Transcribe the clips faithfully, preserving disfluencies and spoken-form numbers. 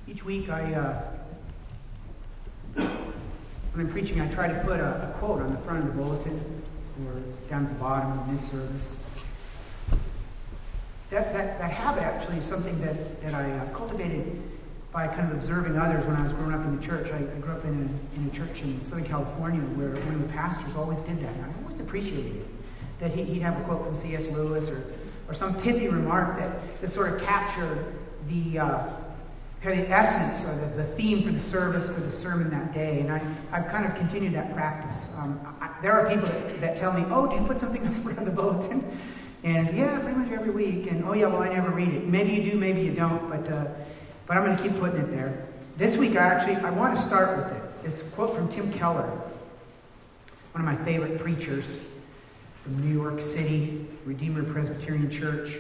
Each week I, uh, when I'm preaching, I try to put a, a quote on the front of the bulletin or down at the bottom in this service. That, that, that habit actually is something that, that I uh, cultivated by kind of observing others when I was growing up in the church. I, I grew up in a, in a church in Southern California where one of the pastors always did that, and I always appreciated it. That he, he'd have a quote from C S Lewis or, or some pithy remark that, that sort of captured the uh, kind of essence or the, the theme for the service, for the sermon that day. And I, I've kind of continued that practice. Um, I, there are people that, that tell me, oh, do you put something on the bulletin? And yeah, pretty much every week. And oh yeah, well, I never read it. Maybe you do, maybe you don't, but uh, but I'm going to keep putting it there. This week, I actually, I want to start with it. This quote from Tim Keller, one of my favorite preachers from New York City, Redeemer Presbyterian Church.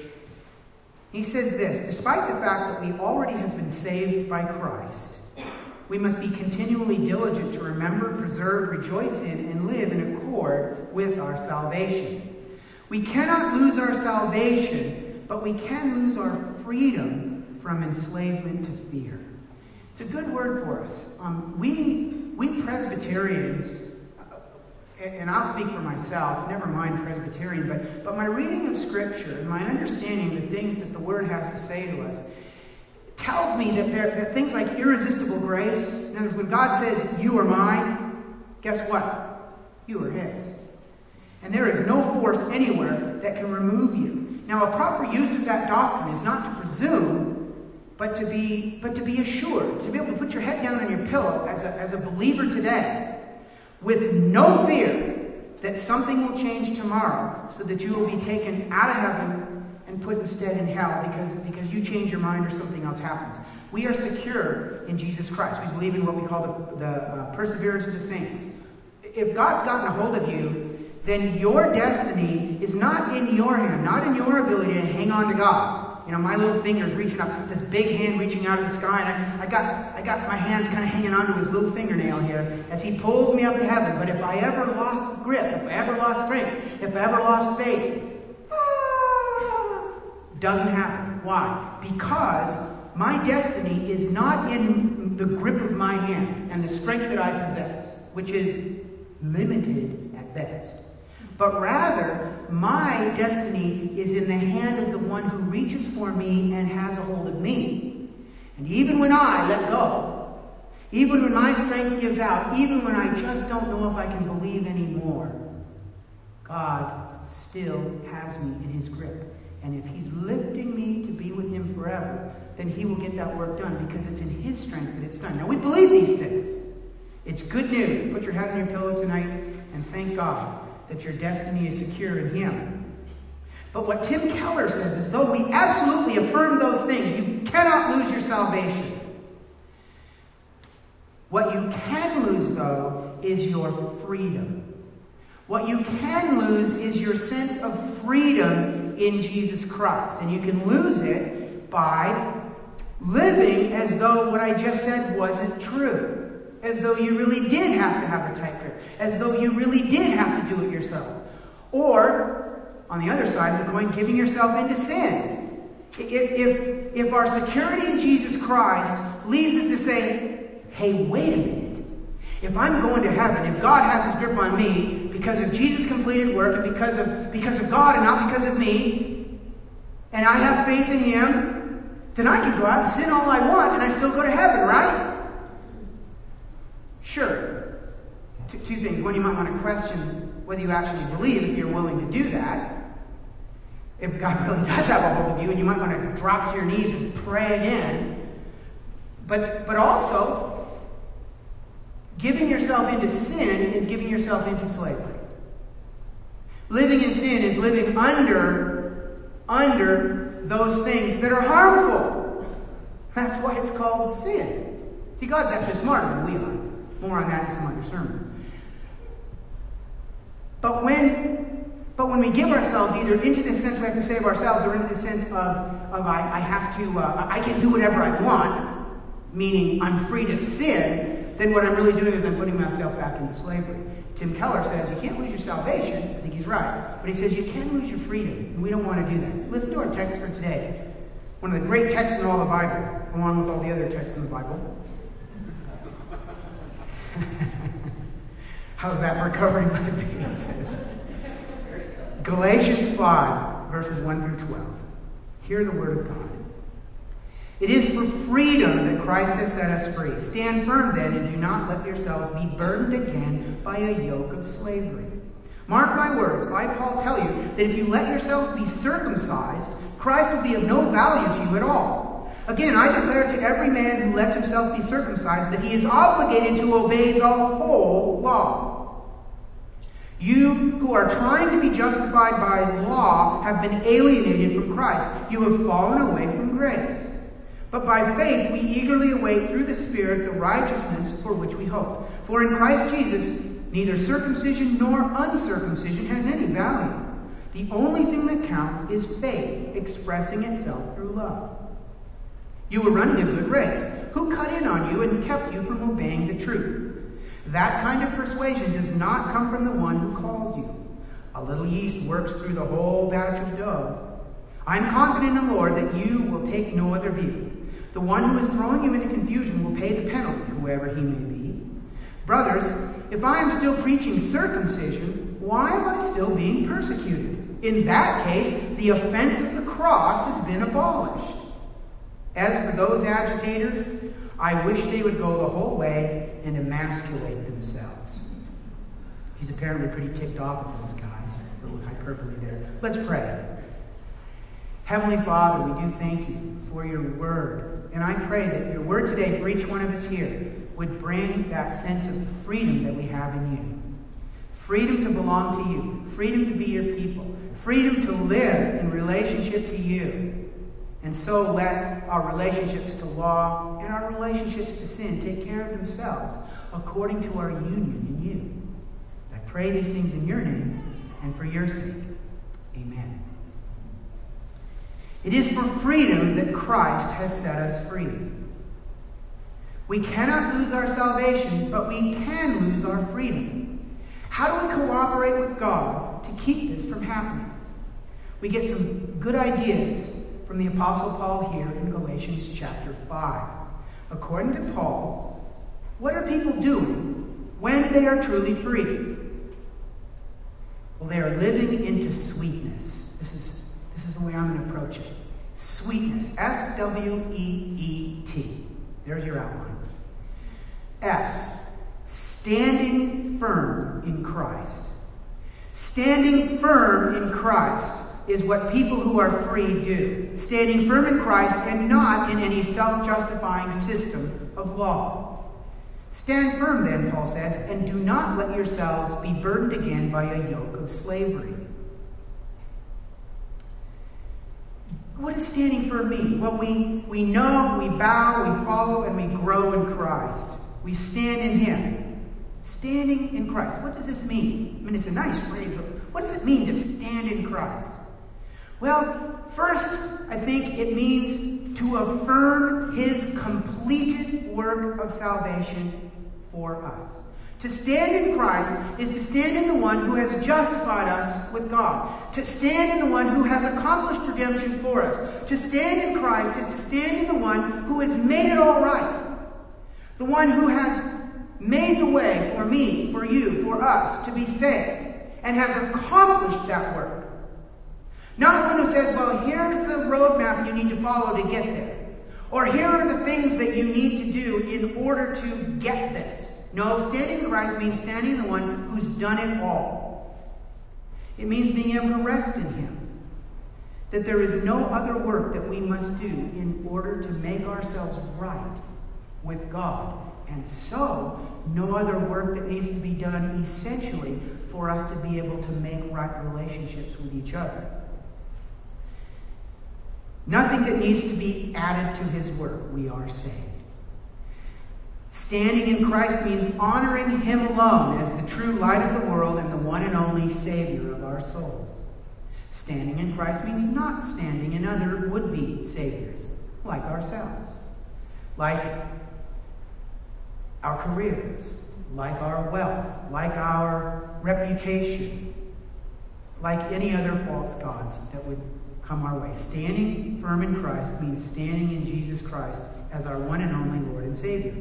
He says this: despite the fact that we already have been saved by Christ, we must be continually diligent to remember, preserve, rejoice in, and live in accord with our salvation. We cannot lose our salvation, but we can lose our freedom from enslavement to fear. It's a good word for us. Um, we, we Presbyterians, and I'll speak for myself, never mind Presbyterian, but, but my reading of Scripture and my understanding of the things that the Word has to say to us tells me that, there, that things like irresistible grace, in other words, when God says, you are mine, guess what? You are His. And there is no force anywhere that can remove you. Now, a proper use of that doctrine is not to presume, but to be but to be assured, to be able to put your head down on your pillow as a, as a believer today, with no fear that something will change tomorrow so that you will be taken out of heaven and put instead in hell because, because you change your mind or something else happens. We are secure in Jesus Christ. We believe in what we call the, the uh, perseverance of the saints. If God's gotten a hold of you, then your destiny is not in your hand, not in your ability to hang on to God. You know, my little finger's reaching up, this big hand reaching out of the sky, and I, I got I got my hands kind of hanging onto his little fingernail here as he pulls me up to heaven. But if I ever lost grip, if I ever lost strength, if I ever lost faith, ah, doesn't happen. Why? Because my destiny is not in the grip of my hand and the strength that I possess, which is limited at best. But rather, my destiny is in the hand of the one who reaches for me and has a hold of me. And even when I let go, even when my strength gives out, even when I just don't know if I can believe anymore, God still has me in His grip. And if He's lifting me to be with Him forever, then He will get that work done because it's in His strength that it's done. Now, we believe these things. It's good news. Put your head on your pillow tonight and thank God that your destiny is secure in Him. But what Tim Keller says is, though we absolutely affirm those things, you cannot lose your salvation. What you can lose, though, is your freedom. What you can lose is your sense of freedom in Jesus Christ. And you can lose it by living as though what I just said wasn't true. As though you really did have to have a tight grip. As though you really did have to do it yourself. Or, on the other side of the coin, giving yourself into sin. If, if, if our security in Jesus Christ leads us to say, hey, wait a minute. If I'm going to heaven, if God has His grip on me because of Jesus' completed work and because of, because of God and not because of me, and I have faith in Him, then I can go out and sin all I want and I still go to heaven, right? Sure. Two, two things. One, you might want to question whether you actually believe if you're willing to do that. If God really does have a hold of you, and you might want to drop to your knees and pray again. But, but also, giving yourself into sin is giving yourself into slavery. Living in sin is living under, under those things that are harmful. That's why it's called sin. See, God's actually smarter than we are. More on that in some other sermons. But when, but when we give ourselves either into the sense we have to save ourselves or into the sense of, of I, I have to, uh, I can do whatever I want, meaning I'm free to sin, then what I'm really doing is I'm putting myself back into slavery. Tim Keller says you can't lose your salvation. I think he's right. But he says you can lose your freedom. And we don't want to do that. Listen to our text for today. One of the great texts in all the Bible, along with all the other texts in the Bible. How's that for covering my bases? Galatians five, verses one through twelve. Hear the word of God. It is for freedom that Christ has set us free. Stand firm then, and do not let yourselves be burdened again by a yoke of slavery. Mark my words, I, Paul, tell you that if you let yourselves be circumcised, Christ will be of no value to you at all. Again, I declare to every man who lets himself be circumcised that he is obligated to obey the whole law. You who are trying to be justified by law have been alienated from Christ. You have fallen away from grace. But by faith we eagerly await through the Spirit the righteousness for which we hope. For in Christ Jesus neither circumcision nor uncircumcision has any value. The only thing that counts is faith expressing itself through love. You were running a good race. Who cut in on you and kept you from obeying the truth? That kind of persuasion does not come from the one who calls you. A little yeast works through the whole batch of dough. I am confident in the Lord that you will take no other view. The one who is throwing you into confusion will pay the penalty, whoever he may be. Brothers, if I am still preaching circumcision, why am I still being persecuted? In that case, the offense of the cross has been abolished. As for those agitators, I wish they would go the whole way and emasculate themselves. He's apparently pretty ticked off at those guys. A little hyperbole there. Let's pray. Heavenly Father, we do thank you for your word. And I pray that your word today for each one of us here would bring that sense of freedom that we have in you. Freedom to belong to you. Freedom to be your people. Freedom to live in relationship to you. And so let our relationships to law and our relationships to sin take care of themselves according to our union in you. I pray these things in your name and for your sake. Amen. It is for freedom that Christ has set us free. We cannot lose our salvation, but we can lose our freedom. How do we cooperate with God to keep this from happening? We get some good ideas from the Apostle Paul here in Galatians chapter five. According to Paul, what are people doing when they are truly free? Well, they are living into sweetness. This is, this is the way I'm going to approach it. Sweetness. S W E E T. There's your outline. S. Standing firm in Christ. Standing firm in Christ is what people who are free do. Standing firm in Christ and not in any self-justifying system of law. Stand firm then, Paul says, and do not let yourselves be burdened again by a yoke of slavery. What does standing firm mean? Well, we, we know, we bow, we follow, and we grow in Christ. We stand in Him. Standing in Christ. What does this mean? I mean, it's a nice phrase, but what does it mean to stand in Christ? Well, first, I think it means to affirm His completed work of salvation for us. To stand in Christ is to stand in the one who has justified us with God. To stand in the one who has accomplished redemption for us. To stand in Christ is to stand in the one who has made it all right. The one who has made the way for me, for you, for us to be saved. And has accomplished that work. Not one who says, well, here's the roadmap you need to follow to get there. Or here are the things that you need to do in order to get this. No, standing in Christ means standing in the one who's done it all. It means being able to rest in Him. That there is no other work that we must do in order to make ourselves right with God. And so, no other work that needs to be done essentially for us to be able to make right relationships with each other. Nothing that needs to be added to His work. We are saved. Standing in Christ means honoring Him alone as the true light of the world and the one and only Savior of our souls. Standing in Christ means not standing in other would-be saviors, like ourselves, like our careers, like our wealth, like our reputation, like any other false gods that would come our way. Standing firm in Christ means standing in Jesus Christ as our one and only Lord and Savior.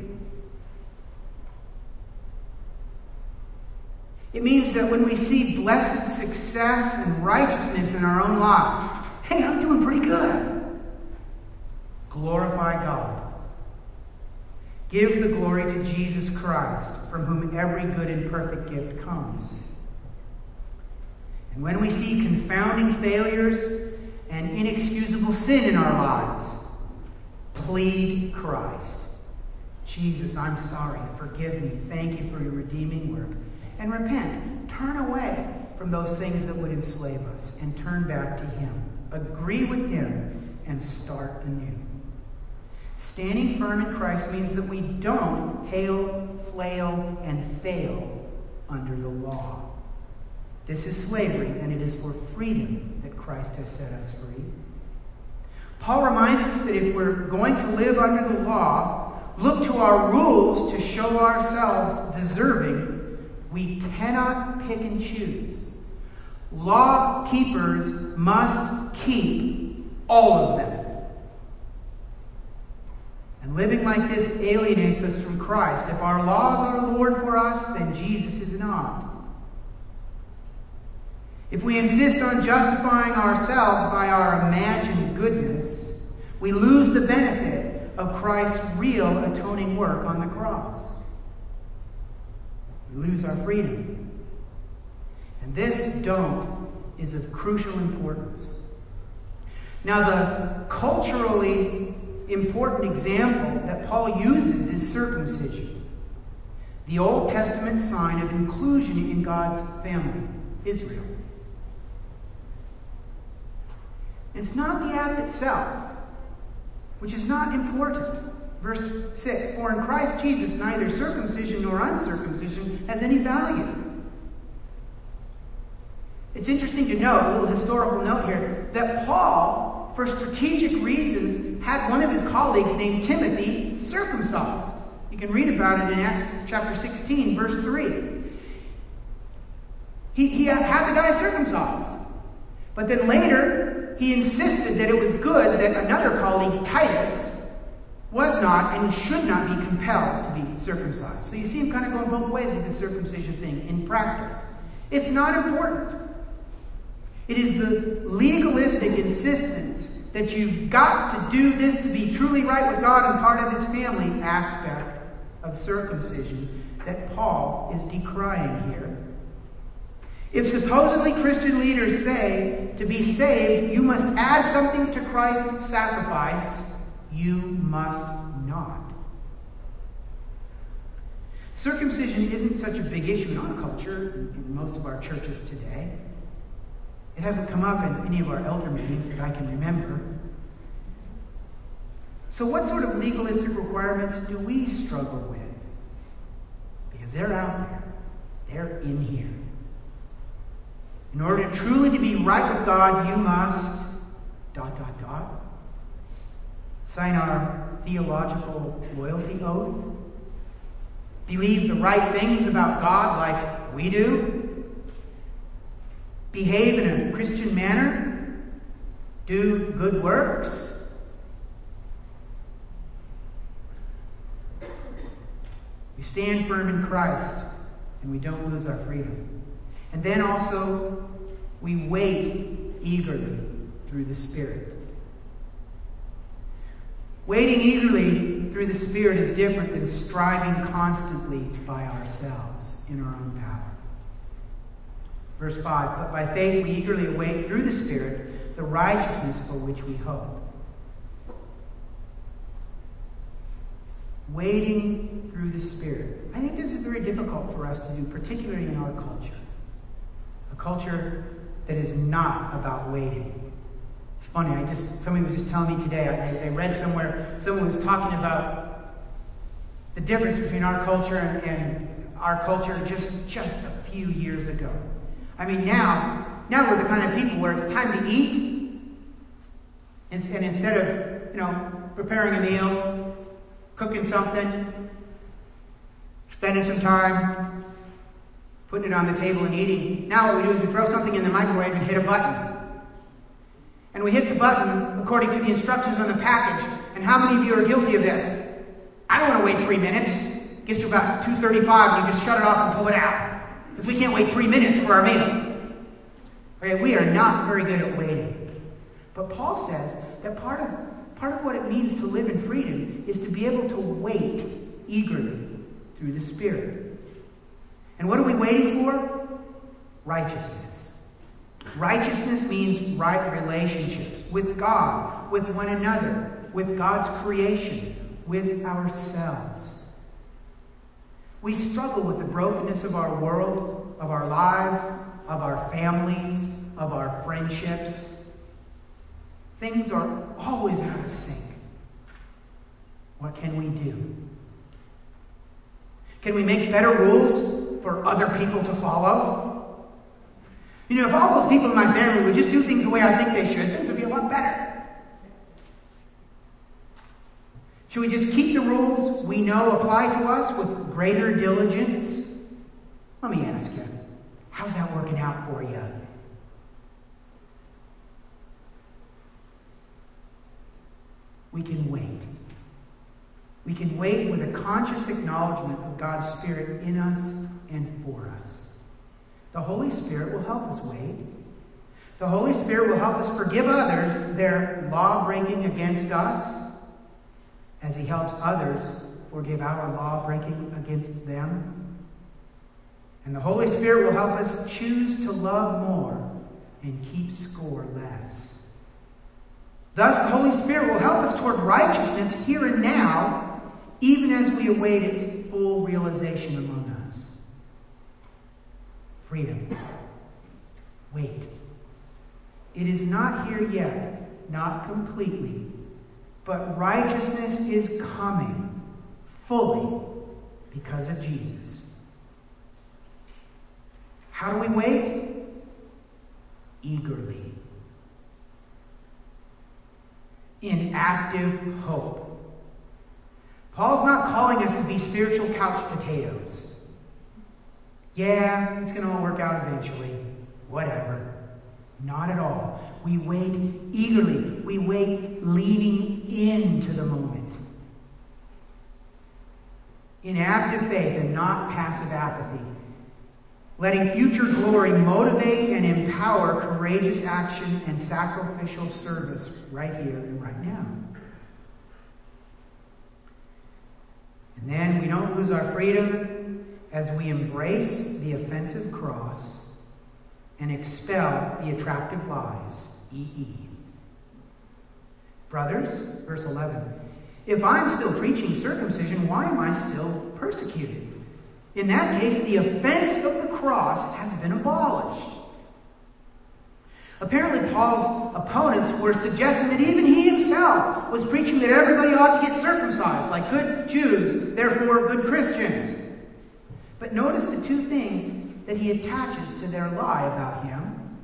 It means that when we see blessed success and righteousness in our own lives, hey, I'm doing pretty good. Glorify God. Give the glory to Jesus Christ, from whom every good and perfect gift comes. And when we see confounding failures and inexcusable sin in our lives, plead Christ. Jesus, I'm sorry. Forgive me. Thank you for your redeeming work. And repent. Turn away from those things that would enslave us and turn back to Him. Agree with Him and start anew. Standing firm in Christ means that we don't hail, flail, and fail under the law. This is slavery, and it is for freedom that Christ has set us free. Paul reminds us that if we're going to live under the law, look to our rules to show ourselves deserving, we cannot pick and choose. Law keepers must keep all of them. And living like this alienates us from Christ. If our laws are Lord for us, then Jesus is not. If we insist on justifying ourselves by our imagined goodness, we lose the benefit of Christ's real atoning work on the cross. We lose our freedom. And this don't is of crucial importance. Now, the culturally important example that Paul uses is circumcision, the Old Testament sign of inclusion in God's family, Israel. It's not the act itself, which is not important. Verse six, for in Christ Jesus neither circumcision nor uncircumcision has any value. It's interesting to note, a little historical note here, that Paul, for strategic reasons, had one of his colleagues named Timothy circumcised. You can read about it in Acts chapter sixteen, verse three. He, he had the guy circumcised. But then later, he insisted that it was good that another colleague, Titus, was not and should not be compelled to be circumcised. So you see him kind of going both ways with the circumcision thing in practice. It's not important. It is the legalistic insistence that you've got to do this to be truly right with God and part of His family aspect of circumcision that Paul is decrying here. If supposedly Christian leaders say to be saved, you must add something to Christ's sacrifice, you must not. Circumcision isn't such a big issue in our culture, in most of our churches today. It hasn't come up in any of our elder meetings that I can remember. So what sort of legalistic requirements do we struggle with? Because they're out there. They're in here. In order truly to be right with God, you must, dot, dot, dot, sign our theological loyalty oath, believe the right things about God like we do, behave in a Christian manner, do good works. We stand firm in Christ and we don't lose our freedom. And then also, we wait eagerly through the Spirit. Waiting eagerly through the Spirit is different than striving constantly by ourselves in our own power. Verse five, but by faith we eagerly await through the Spirit the righteousness for which we hope. Waiting through the Spirit. I think this is very difficult for us to do, particularly in our culture. A culture that is not about waiting. It's funny, I just somebody was just telling me today, I, I read somewhere, someone was talking about the difference between our culture and, and our culture just, just a few years ago. I mean, now, now we're the kind of people where it's time to eat, and, and instead of, you know, preparing a meal, cooking something, spending some time, putting it on the table and eating. Now what we do is we throw something in the microwave and hit a button. and we hit the button according to the instructions on the package. And how many of you are guilty of this? I don't want to wait three minutes. It gets to about two thirty-five and you just shut it off and pull it out. Because we can't wait three minutes for our meal. Okay, we are not very good at waiting. But Paul says that part of, part of what it means to live in freedom is to be able to wait eagerly through the Spirit. And what are we waiting for? Righteousness. Righteousness means right relationships with God, with one another, with God's creation, with ourselves. We struggle with the brokenness of our world, of our lives, of our families, of our friendships. Things are always out of sync. What can we do? Can we make better rules for other people to follow? You know, if all those people in my family would just do things the way I think they should, things would be a lot better. Should we just keep the rules we know apply to us with greater diligence? Let me ask you, how's that working out for you? We can wait. We can wait with a conscious acknowledgement of God's Spirit in us and for us. The Holy Spirit will help us wait. The Holy Spirit will help us forgive others their law breaking against us, as He helps others forgive our law breaking against them. And the Holy Spirit will help us choose to love more and keep score less. Thus, the Holy Spirit will help us toward righteousness here and now, even as we await its full realization among us. Freedom. Wait. It is not here yet, not completely, but righteousness is coming fully because of Jesus. How do we wait? Eagerly. In active hope. Paul's not calling us to be spiritual couch potatoes. Yeah, it's going to all work out eventually. Whatever. Not at all. We wait eagerly. We wait leaning into the moment. In active faith and not passive apathy. Letting future glory motivate and empower courageous action and sacrificial service right here and right now. And then we don't lose our freedom as we embrace the offensive cross and expel the attractive lies. E E. Brothers, verse eleven, if I'm still preaching circumcision, why am I still persecuted? In that case, the offense of the cross has been abolished. Apparently, Paul's opponents were suggesting that even he himself was preaching that everybody ought to get circumcised, like good Jews, therefore good Christians. But notice the two things that he attaches to their lie about him.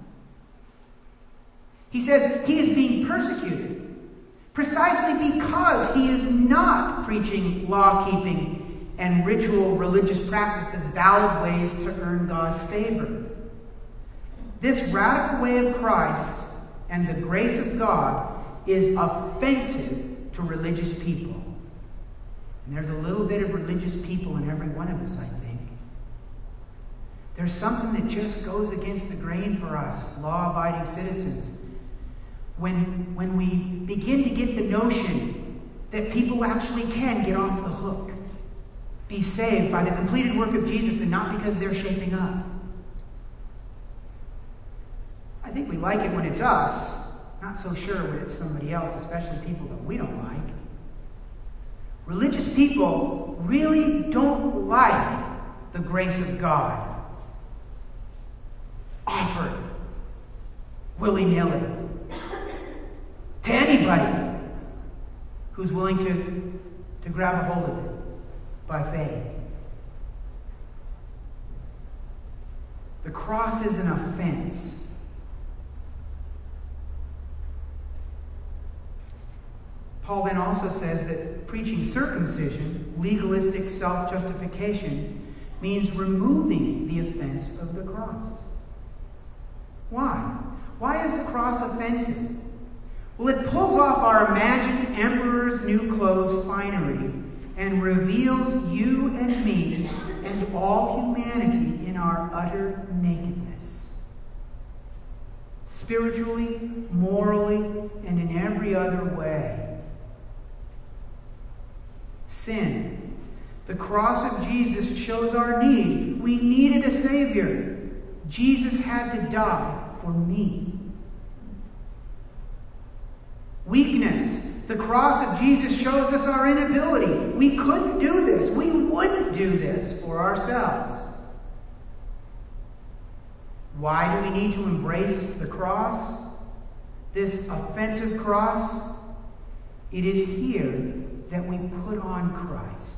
He says he is being persecuted precisely because he is not preaching law-keeping and ritual religious practices, valid ways to earn God's favor. This radical way of Christ and the grace of God is offensive to religious people. And there's a little bit of religious people in every one of us, I think. There's something that just goes against the grain for us, law-abiding citizens. When, when we begin to get the notion that people actually can get off the hook, be saved by the completed work of Jesus and not because they're shaping up. I think we like it when it's us, not so sure when it's somebody else, especially people that we don't like. Religious people really don't like the grace of God offered willy-nilly to anybody who's willing to, to grab a hold of it by faith. The cross is an offense. Paul then also says that preaching circumcision, legalistic self-justification, means removing the offense of the cross. Why? Why is the cross offensive? Well, it pulls off our imagined emperor's new clothes finery and reveals you and me and all humanity in our utter nakedness. Spiritually, morally, and in every other way. Sin. The cross of Jesus shows our need. We needed a Savior. Jesus had to die for me. Weakness. The cross of Jesus shows us our inability. We couldn't do this. We wouldn't do this for ourselves. Why do we need to embrace the cross? This offensive cross? It is here that we put on Christ.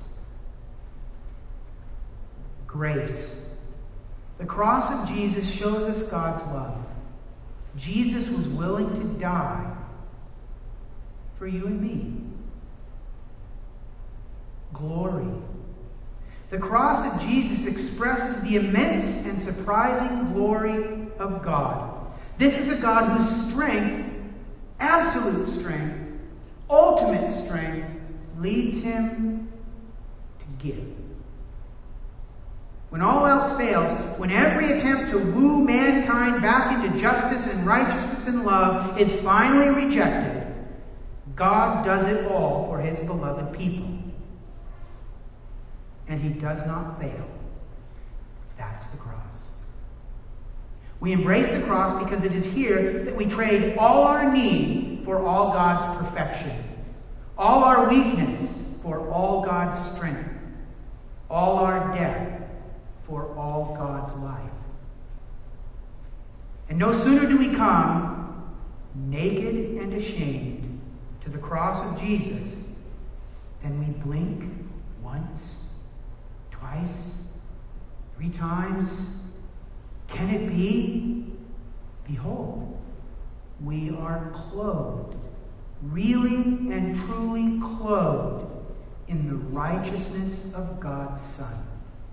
Grace. The cross of Jesus shows us God's love. Jesus was willing to die for you and me. Glory. The cross of Jesus expresses the immense and surprising glory of God. This is a God whose strength, absolute strength, ultimate strength, leads him to give. When all else fails, when every attempt to woo mankind back into justice and righteousness and love is finally rejected, God does it all for his beloved people. And he does not fail. That's the cross. We embrace the cross because it is here that we trade all our need for all God's perfection, all our weakness for all God's strength, all our death for all God's life. And no sooner do we come, naked and ashamed, to the cross of Jesus, than we blink once, twice, three times. Can it be? Behold, we are clothed, really and truly clothed in the righteousness of God's Son.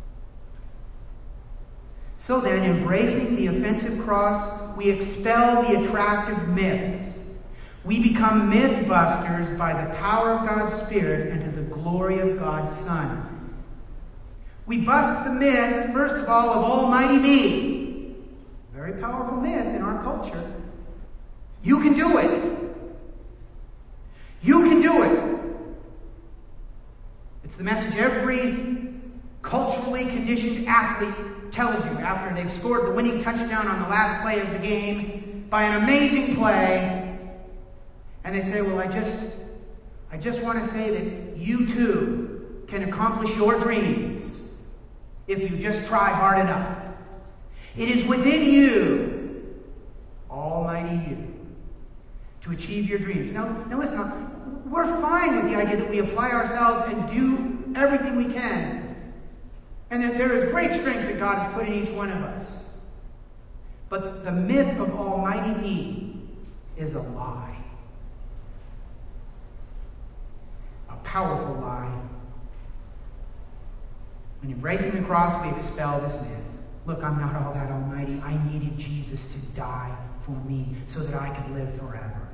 So then, embracing the offensive cross, we expel the attractive myths. We become myth busters by the power of God's Spirit and to the glory of God's Son. We bust the myth, first of all, of Almighty Me. Very powerful myth in our culture. You can do it. You can do it. It's the message every culturally conditioned athlete tells you after they've scored the winning touchdown on the last play of the game by an amazing play. And they say, well, I just, I just want to say that you too can accomplish your dreams if you just try hard enough. It is within you, Almighty you, to achieve your dreams. Now, now listen, we're fine with the idea that we apply ourselves and do everything we can. And that there is great strength that God has put in each one of us. But the myth of Almighty Me is a lie. A powerful lie. When embracing the cross, we expel this myth. Look, I'm not all that almighty. I needed Jesus to die for me so that I could live forever.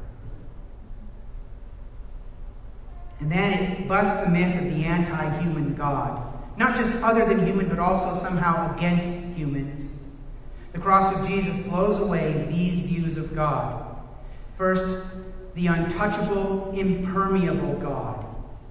And then it busts the myth of the anti-human God. Not just other than human, but also somehow against humans. The cross of Jesus blows away these views of God. First, the untouchable, impermeable God.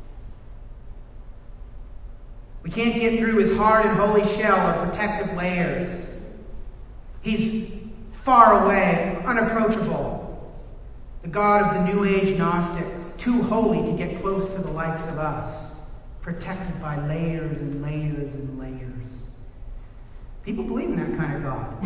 We can't get through his hard and holy shell or protective layers. He's far away, unapproachable. The God of the New Age Gnostics, too holy to get close to the likes of us. Protected by layers and layers and layers. People believe in that kind of God.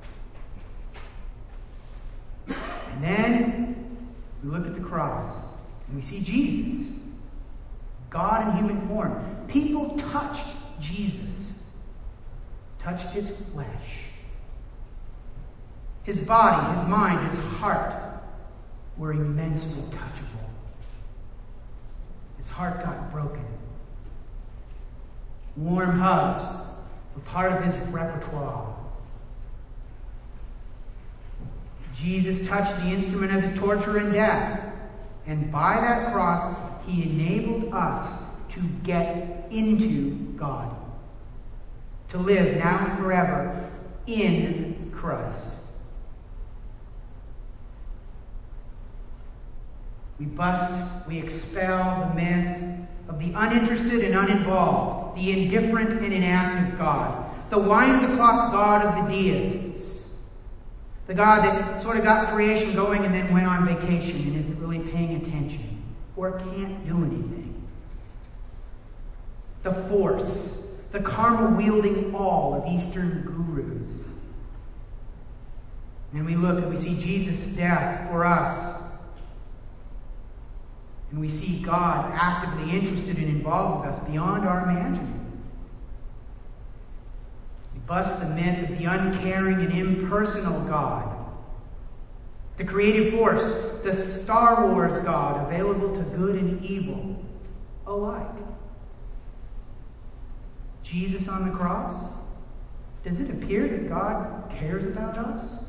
And then we look at the cross and we see Jesus, God in human form. People touched Jesus, touched his flesh. His body, his mind, his heart were immensely touchable. His heart got broken. Warm hugs were part of his repertoire. Jesus touched the instrument of his torture and death. And by that cross, he enabled us to get into God. To live now and forever in Christ. We bust, we expel the myth of the uninterested and uninvolved, the indifferent and inactive God, the wind-the-clock God of the deists, the God that sort of got creation going and then went on vacation and isn't really paying attention or can't do anything. The force, the karma-wielding all of Eastern gurus. And we look and we see Jesus' death for us. And we see God actively interested and involved with us beyond our imagining. We bust the myth of the uncaring and impersonal God. The creative force, the Star Wars God, available to good and evil alike. Jesus on the cross? Does it appear that God cares about us?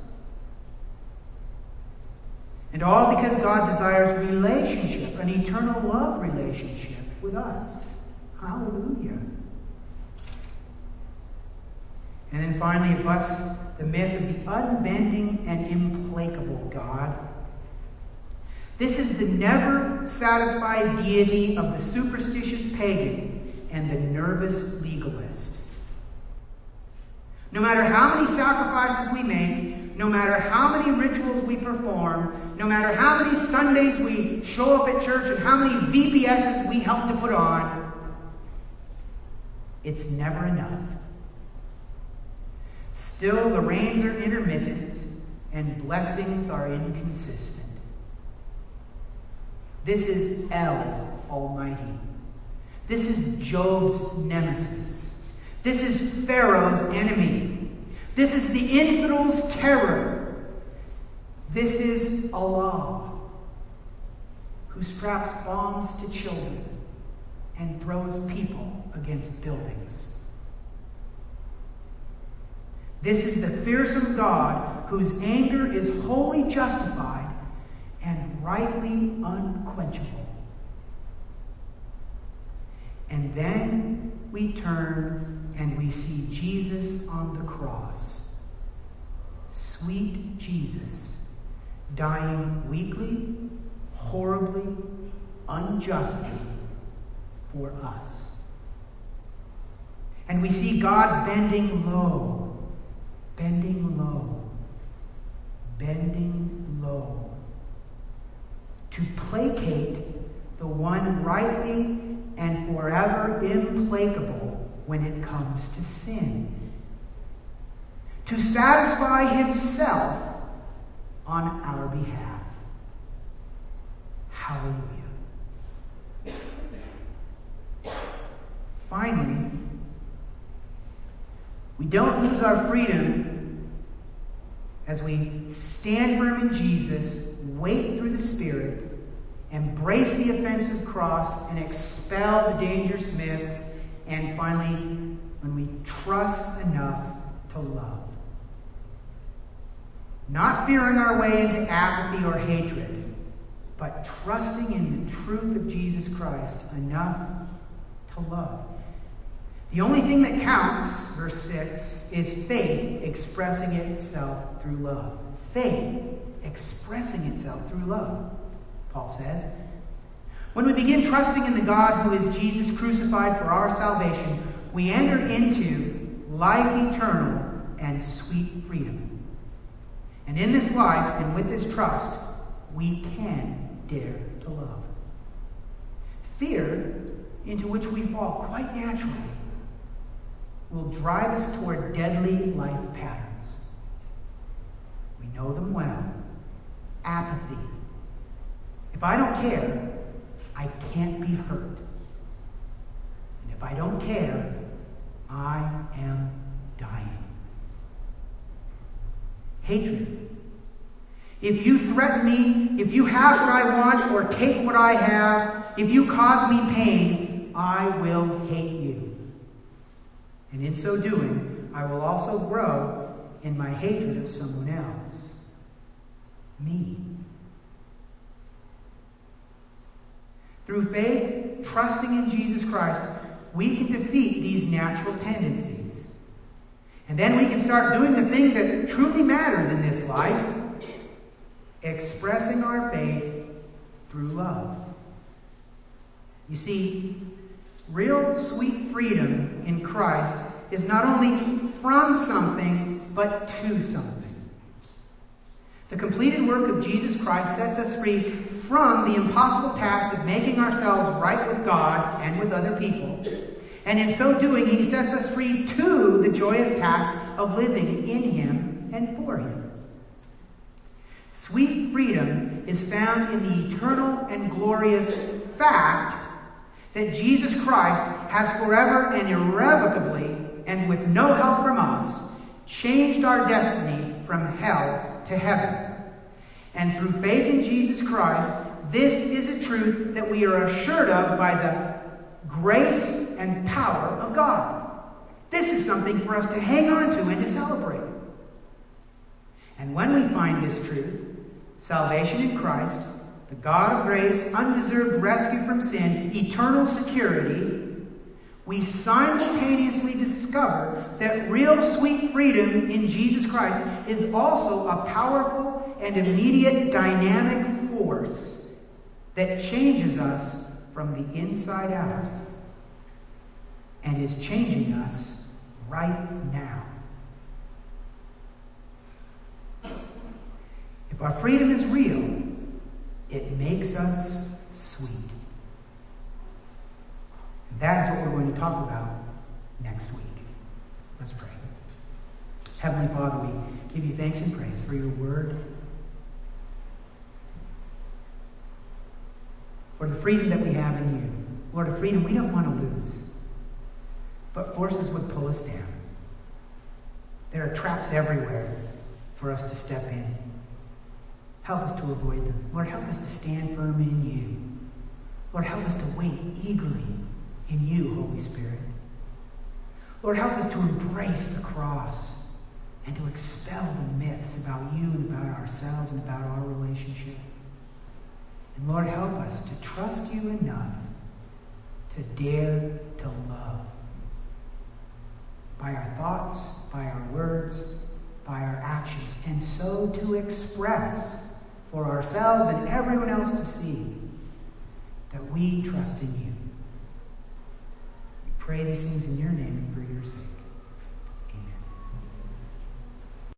And all because God desires relationship, an eternal love relationship with us. Hallelujah. And then finally, it busts the myth of the unbending and implacable God. This is the never-satisfied deity of the superstitious pagan and the nervous legalist. No matter how many sacrifices we make, no matter how many rituals we perform, no matter how many Sundays we show up at church and how many V P S's we help to put on, it's never enough. Still, the rains are intermittent and blessings are inconsistent. This is El Almighty. This is Job's nemesis. This is Pharaoh's enemy. This is the infidel's terror. This is Allah, who straps bombs to children and throws people against buildings. This is the fearsome God whose anger is wholly justified and rightly unquenchable. And then we turn and we see Jesus on the cross. Sweet Jesus, dying weakly, horribly, unjustly for us. And we see God bending low, bending low, bending low to placate the one rightly and forever implacable when it comes to sin. To satisfy himself on our behalf. Hallelujah. Finally, we don't lose our freedom as we stand firm in Jesus, wait through the Spirit, embrace the offensive cross, and expel the dangerous myths, and finally, when we trust enough to love. Not fearing our way into apathy or hatred, but trusting in the truth of Jesus Christ enough to love. The only thing that counts, verse six, is faith expressing itself through love. Faith expressing itself through love, Paul says. When we begin trusting in the God who is Jesus crucified for our salvation, we enter into life eternal and sweet freedom. And in this life and with this trust, we can dare to love. Fear, into which we fall quite naturally, will drive us toward deadly life patterns. We know them well. Apathy. If I don't care, I can't be hurt. And if I don't care, I am dying. Hatred. If you threaten me, if you have what I want or take what I have, if you cause me pain, I will hate you. And in so doing, I will also grow in my hatred of someone else. me. Through faith, trusting in Jesus Christ, we can defeat these natural tendencies. And then we can start doing the thing that truly matters in this life, expressing our faith through love. You see, real sweet freedom in Christ is not only from something, but to something. The completed work of Jesus Christ sets us free from the impossible task of making ourselves right with God and with other people. And in so doing, he sets us free to the joyous task of living in him and for him. Sweet freedom is found in the eternal and glorious fact that Jesus Christ has forever and irrevocably, and with no help from us, changed our destiny from hell to heaven. And through faith in Jesus Christ, this is a truth that we are assured of by the grace and power of God. This is something for us to hang on to and to celebrate. And when we find this truth, salvation in Christ, the God of grace, undeserved rescue from sin, eternal security, we simultaneously discover that real sweet freedom in Jesus Christ is also a powerful and immediate dynamic force that changes us from the inside out and is changing us right now. If our freedom is real, it makes us sweet. And that is what we're going to talk about next week. Let's pray. Heavenly Father, we give you thanks and praise for your word, for the freedom that we have in you. Lord, a freedom we don't want to lose, but forces would pull us down. There are traps everywhere for us to step in. Help us to avoid them. Lord, help us to stand firm in you. Lord, help us to wait eagerly in you, Holy Spirit. Lord, help us to embrace the cross and to expel the myths about you and about ourselves and about our relationship. And Lord, help us to trust you enough to dare to love. By our thoughts, by our words, by our actions, and so to express for ourselves and everyone else to see that we trust in you. We pray these things in your name and for your sake.